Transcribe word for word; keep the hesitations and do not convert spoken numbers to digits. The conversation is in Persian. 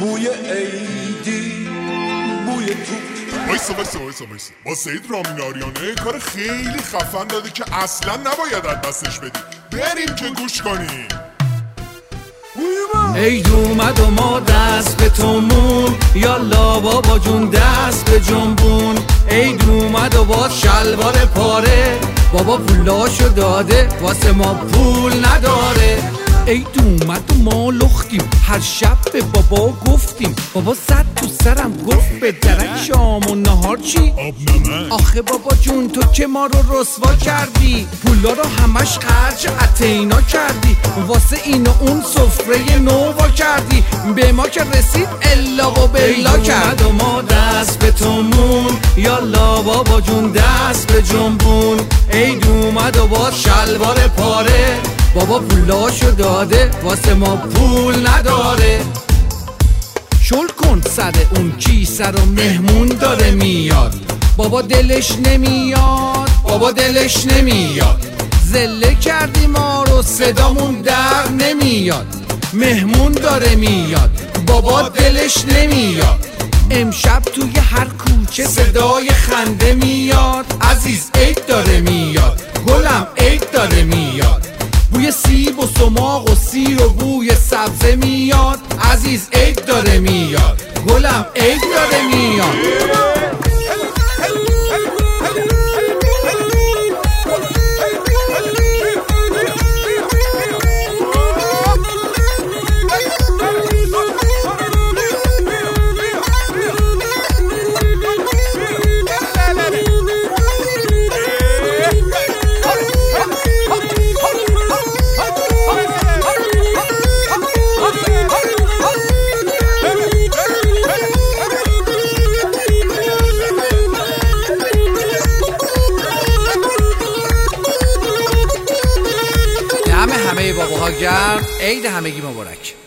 بوی عیدی، بوی توپ. وایسا وایسا وایسا وایسا با سید رامین آریانه کار خیلی خفن دادی که اصلا نباید از دستش بدی. بریم که گوش کنیم. عید اومد و ما دست به تومون، یالا بابا جون دست به جنبون. عید اومد و با شلوار پاره، بابا پولاشو داده واسه ما پول نداره. عید اومد و ما لختیم، هر شب به بابا گفتیم. بابا صد تو سرم گفت به درک شام و نهار چی؟ آب نمک. آخه بابا جون تو که ما رو رسوا کردی، پولا رو همش خرج اتینا کردی، واسه این و اون سفره نووا کردی، به ما که رسید الا و بلا کرد. و ما دست به تومون، یالا بابا جون دست به جنبون. عید اومد و با شلوار پاره، بابا پولاشو داده واسه ما پول نداره. شل کن سر اون کیسه رو، مهمون داره میاد. بابا دلش نمیاد، بابا دلش نمیاد. زله کردی ما رو صدامون در نمیاد. مهمون داره میاد، بابا دلش نمیاد. امشب توی هر کوچه صدای خنده میاد. عزیز عید داره میاد، گلم عید داره میاد. بوی سیب و سماق و سیر و بوی سبزه میاد. عزیز عید داره میاد، گلم عید داره میاد. همه باباها گرم، عید همگی مبارک.